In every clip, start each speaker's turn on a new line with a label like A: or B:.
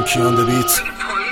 A: فرانکی آن بیت.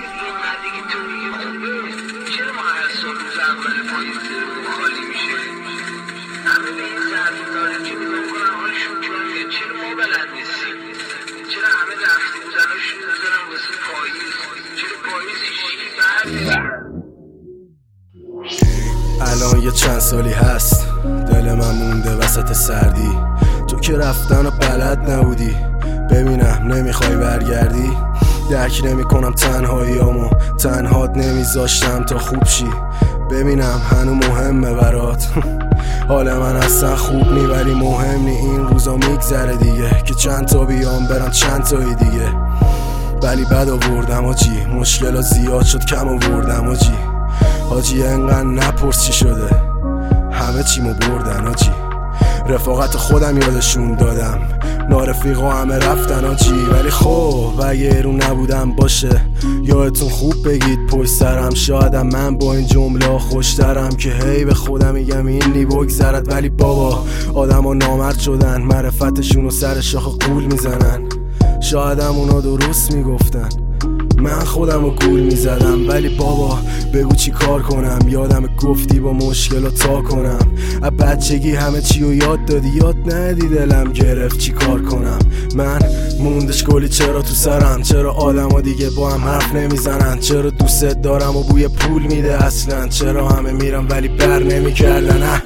A: الان یه چند سالی هست دل من مونده وسط سردی، تو که رفتن و بلد نبودی، ببینم نمیخوای برگردی. درک نمی کنم تنهاییامو، تنهات نمیذاشتم تا خوب شی، ببینم هنو مهمه برات. حال من اصلا خوب نی ولی مهم نی، این روزا میگذره دیگه که چند تا بیام برن چند تایی دیگه. ولی بد آوردم آجی، مشکلات زیاد شد کم آوردم آجی انقدر نپرس چی شده، همه چیمو بردن آجی. رفاقت خودم یادشون دادم، نارفیقا همه رفتن آجی. ولی خب اگه ایرون نبودم باشه، یادتون خوب بگید پشت سرم. شایدم من با این جمله خوشترم که هی به خودم میگم این نی بگذرد. ولی بابا آدم ها نامرد شدن، معرفتشون سر شاخ قول میزنن. شایدم اونا درست میگفتن، من خودم رو گول میزدم. ولی بابا بگو چی کار کنم، یادم گفتی با مشکلات تا کنم. از بچگی همه چی رو یاد دادی، یاد ندی دلم گرفت چی کار کنم. من موندش گلی چرا تو سرم، چرا آدم ها دیگه با هم حرف نمیزنن، چرا دوست دارم و بوی پول میده اصلا، چرا همه میرم ولی بر نمیکردن.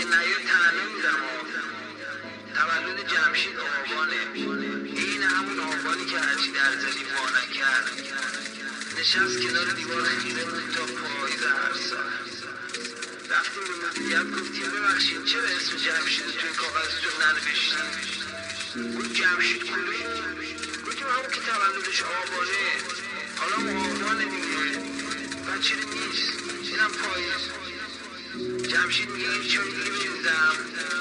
B: نشست کنار دیوار خیره بود تا پاییز هر سال. رفتیم به مدیریت گفتیم ببخشید چرا اسم جمشید تو این کاغذتون ننوشتیم؟ گفت جمشید کدوم؟ گفتیم همون که تولدش آبانه، حالا آبانه دیگه و چرا نیست؟ اینم پاییز. جمشید میگه این چای دیگه بریزم؟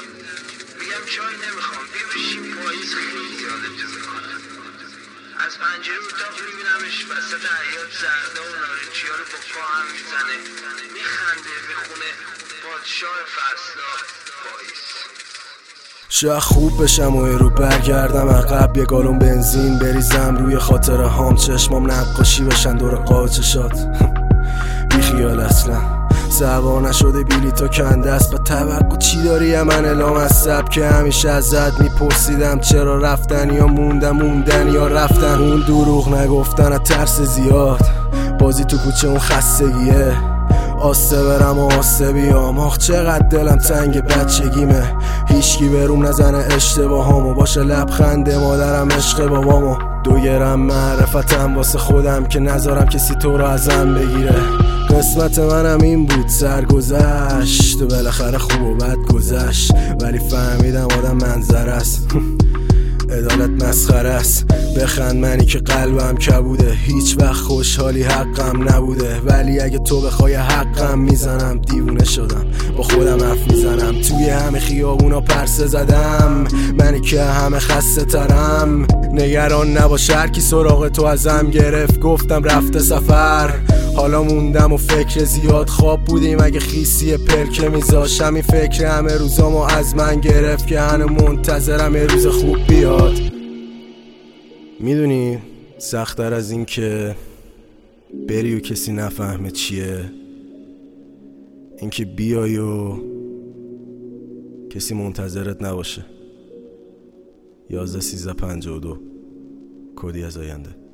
B: میگم چای نمیخوام، بیا بشیم پاییز خیلی زیاده جزه کنم. از پنجره اتاق میبینمش وسط حیاط زرده و نارنجی ها رو با پا هم میزنه، میخنده به خونه پادشاه فصلا پاییز.
A: شاید خوب بشم و رو برگردم عقب، یه گالون بنزین بریزم روی خاطره هام، چشمام نقاشی بشن دور قاچشات. بی خیال اصلا سوا نشده بیلیتا کنده است. با توقع چی داری من الان از سب که همیشه ازت میپرسیدم چرا رفتن یا موندن یا رفتن. اون دروغ نگفتن از ترس زیاد، بازی تو کوچه اون خستگیه، آسته برم و آسته بیام. آخ چقدر دلم تنگ بچگیمه، هیچکی بروم نزنه اشتباهامو، باشه لبخند مادرم عشق بابامو. 2 گرم معرفتم واسه خودم که نذارم کسی تو رو ازم بگیره. قسمت منم این بود سرگذشت و بالاخره خوب و بد گذشت. ولی فهمیدم آدم منظر است، عدالت مسخره است. بخند منی که قلبم کبوده، هیچ وقت خوشحالی حقم نبوده. ولی اگه تو بخوای حقم میزنم، دیوونه شدم با خودم حرف میزنم. توی همه خیابونا پرسه زدم، منی که همه خسته ترم. نگران نباش هرکی سراغ تو ازم گرفت، گفتم رفته سفر. حالا موندم و فکر زیاد خواب بودیم، اگه خیسی پرکه میذاش. همین فکر همه روزامو از من گرفت که هنو منتظرم یه روز خوب بیاد. میدونی سخت‌تر از این که بری و کسی نفهمه چیه، این که بیای و کسی منتظرت نباشه. 11 13 52 کدی از آینده.